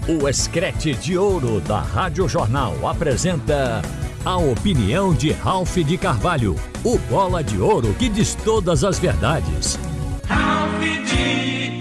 O Escrete de Ouro da Rádio Jornal apresenta a opinião de Ralph de Carvalho, o bola de ouro que diz todas as verdades. Ralph de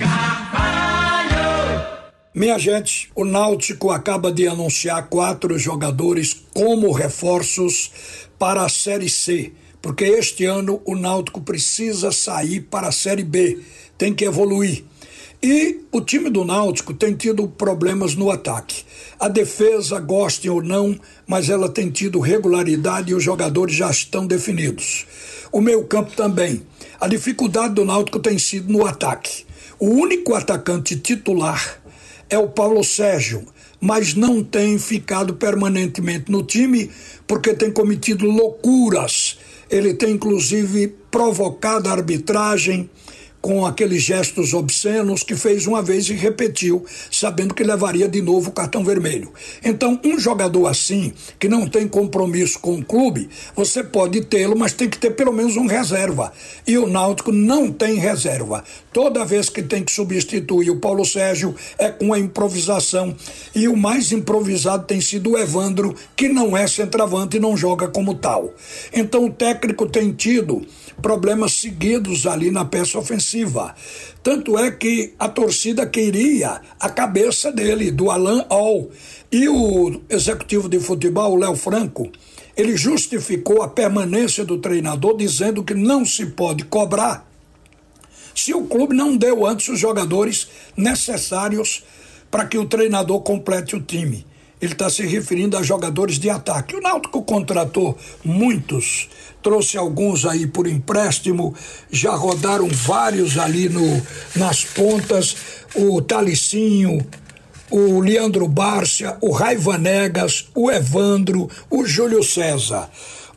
Carvalho! Minha gente, o Náutico acaba de anunciar 4 jogadores como reforços para a Série C, porque este ano o Náutico precisa sair para a Série B, tem que evoluir. E o time do Náutico tem tido problemas no ataque. A defesa, gostem ou não, mas ela tem tido regularidade e os jogadores já estão definidos. O meio-campo também. A dificuldade do Náutico tem sido no ataque. O único atacante titular é o Paulo Sérgio, mas não tem ficado permanentemente no time porque tem cometido loucuras. Ele tem inclusive provocado a arbitragem com aqueles gestos obscenos que fez uma vez e repetiu, sabendo que levaria de novo o cartão vermelho. Então, um jogador assim, que não tem compromisso com o clube, você pode tê-lo, mas tem que ter pelo menos um reserva. E o Náutico não tem reserva. Toda vez que tem que substituir o Paulo Sérgio é com a improvisação. E o mais improvisado tem sido o Evandro, que não é centroavante e não joga como tal. Então, o técnico tem tido problemas seguidos ali na peça ofensiva. Tanto é que a torcida queria a cabeça dele, do Alan Hall. E o executivo de futebol, o Léo Franco, ele justificou a permanência do treinador dizendo que não se pode cobrar se o clube não deu antes os jogadores necessários para que o treinador complete o time. Ele está se referindo a jogadores de ataque. O Náutico contratou muitos, trouxe alguns aí por empréstimo, já rodaram vários ali nas pontas, o Talicinho, o Leandro Bárcia, o Raivanegas, o Evandro, o Júlio César.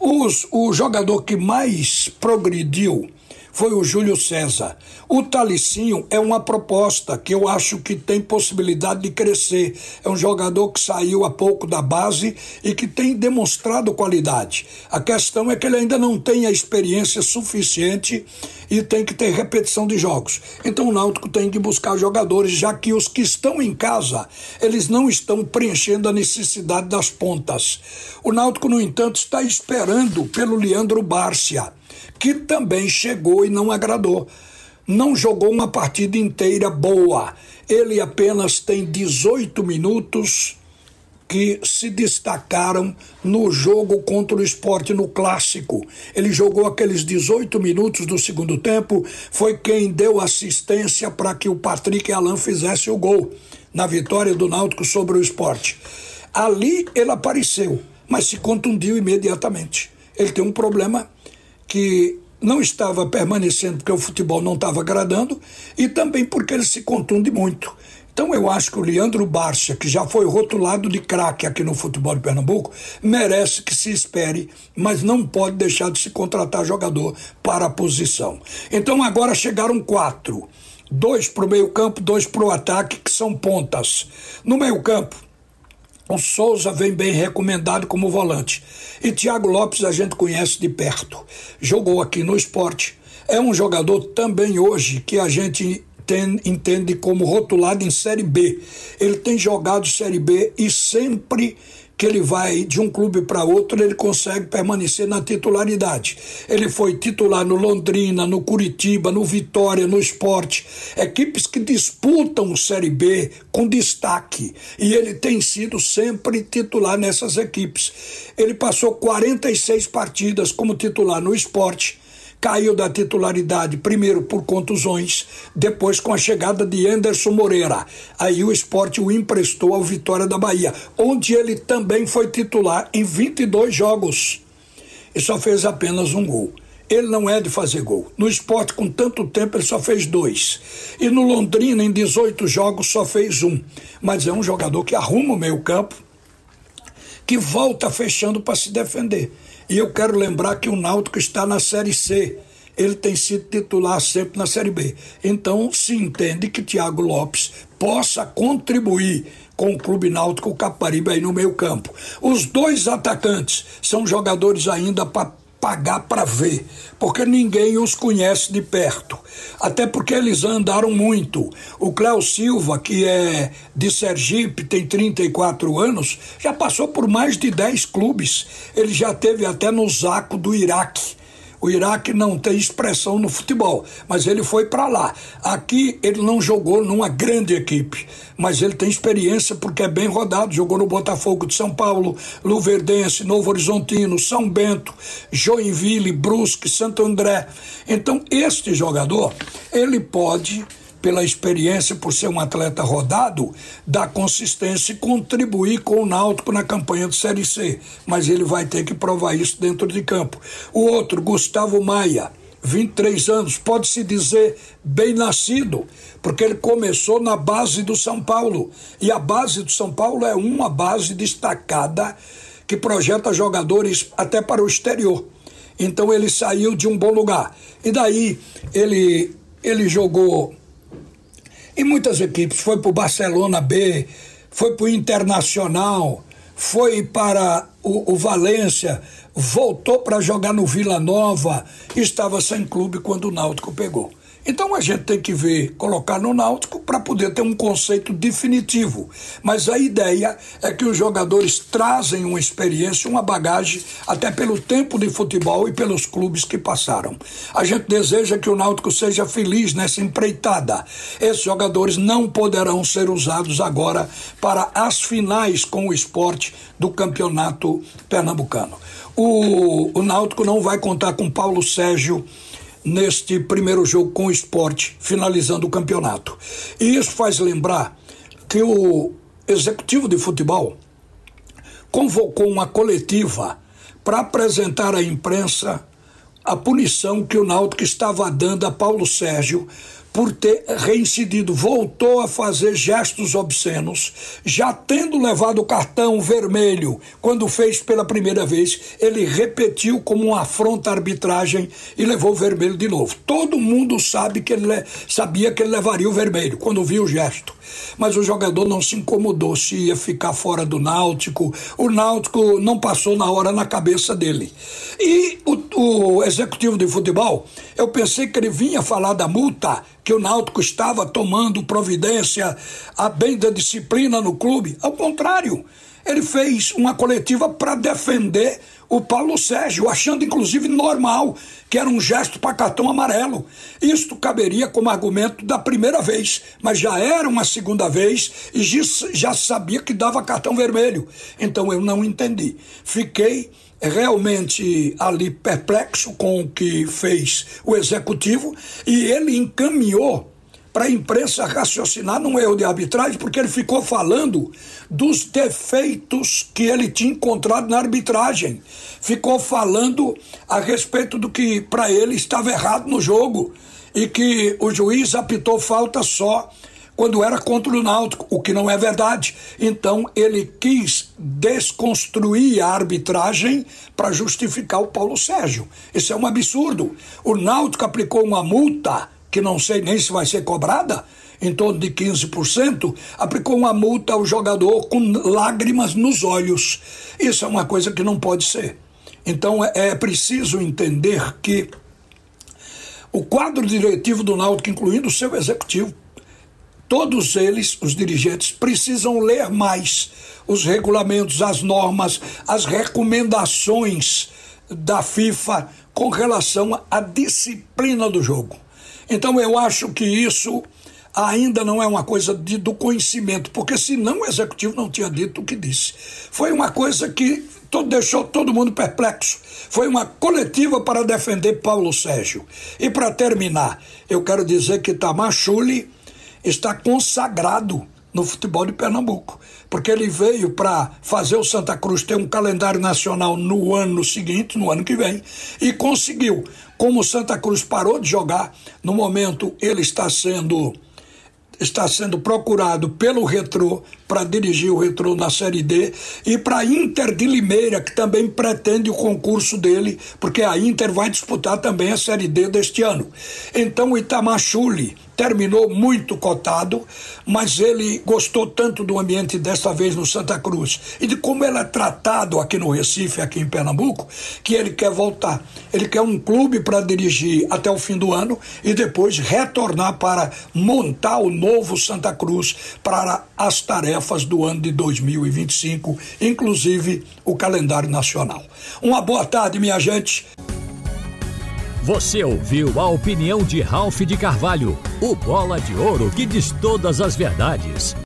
O jogador que mais progrediu foi o Júlio César. O Talicinho é uma proposta que eu acho que tem possibilidade de crescer. É um jogador que saiu há pouco da base e que tem demonstrado qualidade. A questão é que ele ainda não tem a experiência suficiente e tem que ter repetição de jogos. Então o Náutico tem que buscar jogadores, já que os que estão em casa, eles não estão preenchendo a necessidade das pontas. O Náutico, no entanto, está esperando pelo Leandro Bárcia, que também chegou e não agradou. Não jogou uma partida inteira boa. Ele apenas tem 18 minutos que se destacaram no jogo contra o Sport no Clássico. Ele jogou aqueles 18 minutos do segundo tempo, foi quem deu assistência para que o Patrick Alan fizesse o gol na vitória do Náutico sobre o Sport. Ali ele apareceu, mas se contundiu imediatamente. Ele tem um problema que não estava permanecendo porque o futebol não estava agradando e também porque ele se contunde muito. Então eu acho que o Leandro Bárcia, que já foi rotulado de craque aqui no futebol de Pernambuco, merece que se espere, mas não pode deixar de se contratar jogador para a posição. Então agora chegaram 4. 2 para o meio campo, 2 para o ataque, que são pontas. No meio campo, o Souza vem bem recomendado como volante. E Thiago Lopes a gente conhece de perto. Jogou aqui no Sport. É um jogador também hoje que a gente entende como rotulado em Série B. Ele tem jogado Série B e sempre que ele vai de um clube para outro, ele consegue permanecer na titularidade. Ele foi titular no Londrina, no Curitiba, no Vitória, no Sport. Equipes que disputam Série B com destaque. E ele tem sido sempre titular nessas equipes. Ele passou 46 partidas como titular no Sport. Caiu da titularidade primeiro por contusões, depois com a chegada de Anderson Moreira. Aí o Sport o emprestou ao Vitória da Bahia, onde ele também foi titular em 22 jogos e só fez apenas um gol. Ele não é de fazer gol. No Sport, com tanto tempo, ele só fez 2. E no Londrina, em 18 jogos, só fez 1. Mas é um jogador que arruma o meio campo, que volta fechando para se defender. E eu quero lembrar que o Náutico está na Série C. Ele tem sido titular sempre na Série B. Então se entende que Thiago Lopes possa contribuir com o Clube Náutico Caparibe aí no meio campo. Os 2 atacantes são jogadores ainda para pagar para ver, porque ninguém os conhece de perto, até porque eles andaram muito. O Cléo Silva, que é de Sergipe, tem 34 anos, já passou por mais de 10 clubes, ele já teve até no Zaco do Iraque. O Iraque não tem expressão no futebol, mas ele foi para lá. Aqui ele não jogou numa grande equipe, mas ele tem experiência porque é bem rodado. Jogou no Botafogo de São Paulo, Luverdense, Novo Horizontino, São Bento, Joinville, Brusque, Santo André. Então este jogador, ele pode, pela experiência, por ser um atleta rodado, dar consistência e contribuir com o Náutico na campanha de Série C, mas ele vai ter que provar isso dentro de campo. O outro, Gustavo Maia, 23 anos, pode-se dizer bem nascido, porque ele começou na base do São Paulo, e a base do São Paulo é uma base destacada que projeta jogadores até para o exterior. Então ele saiu de um bom lugar, e daí ele jogou em muitas equipes, foi para o Barcelona B, foi para o Internacional, foi para o Valência, voltou para jogar no Vila Nova, estava sem clube quando o Náutico pegou. Então a gente tem que ver, colocar no Náutico para poder ter um conceito definitivo. Mas a ideia é que os jogadores trazem uma experiência, uma bagagem, até pelo tempo de futebol e pelos clubes que passaram. A gente deseja que o Náutico seja feliz nessa empreitada. Esses jogadores não poderão ser usados agora para as finais com o Sport do Campeonato Pernambucano. O Náutico não vai contar com Paulo Sérgio neste primeiro jogo com o Sport, finalizando o campeonato. E isso faz lembrar que o executivo de futebol convocou uma coletiva para apresentar à imprensa a punição que o Náutico estava dando a Paulo Sérgio por ter reincidido, voltou a fazer gestos obscenos, já tendo levado o cartão vermelho quando fez pela primeira vez, ele repetiu como uma afronta à arbitragem e levou o vermelho de novo. Todo mundo sabia que ele levaria o vermelho quando viu o gesto, mas o jogador não se incomodou se ia ficar fora do Náutico. O Náutico não passou na hora na cabeça dele. E o executivo de futebol, eu pensei que ele vinha falar da multa que o Náutico estava tomando providência a bem da disciplina no clube. Ao contrário, ele fez uma coletiva para defender o Paulo Sérgio, achando inclusive normal que era um gesto para cartão amarelo. Isto caberia como argumento da primeira vez, mas já era uma segunda vez e já sabia que dava cartão vermelho. Então eu não entendi. Fiquei realmente ali perplexo com o que fez o executivo, e ele encaminhou para a imprensa raciocinar num erro de arbitragem, porque ele ficou falando dos defeitos que ele tinha encontrado na arbitragem, ficou falando a respeito do que para ele estava errado no jogo e que o juiz apitou falta só quando era contra o Náutico, o que não é verdade. Então ele quis desconstruir a arbitragem para justificar o Paulo Sérgio. Isso é um absurdo. O Náutico aplicou uma multa, que não sei nem se vai ser cobrada, em torno de 15%, aplicou uma multa ao jogador com lágrimas nos olhos. Isso é uma coisa que não pode ser. Então é preciso entender que o quadro diretivo do Náutico, incluindo o seu executivo, todos eles, os dirigentes, precisam ler mais os regulamentos, as normas, as recomendações da FIFA com relação à disciplina do jogo. Então eu acho que isso ainda não é uma coisa do conhecimento, porque senão o executivo não tinha dito o que disse. Foi uma coisa que deixou todo mundo perplexo. Foi uma coletiva para defender Paulo Sérgio. E para terminar, eu quero dizer que Itamar Schulli está consagrado no futebol de Pernambuco, porque ele veio para fazer o Santa Cruz ter um calendário nacional no ano seguinte, no ano que vem, e conseguiu. Como o Santa Cruz parou de jogar, no momento ele está sendo procurado pelo Retrô para dirigir o Retrô na Série D, e para a Inter de Limeira, que também pretende o concurso dele, porque a Inter vai disputar também a Série D deste ano. Então o Itamar Schulli terminou muito cotado, mas ele gostou tanto do ambiente desta vez no Santa Cruz e de como ele é tratado aqui no Recife, aqui em Pernambuco, que ele quer voltar. Ele quer um clube para dirigir até o fim do ano e depois retornar para montar o novo Santa Cruz para as tarefas do ano de 2025, inclusive o calendário nacional. Uma boa tarde, minha gente. Você ouviu a opinião de Ralph de Carvalho, o bola de ouro que diz todas as verdades.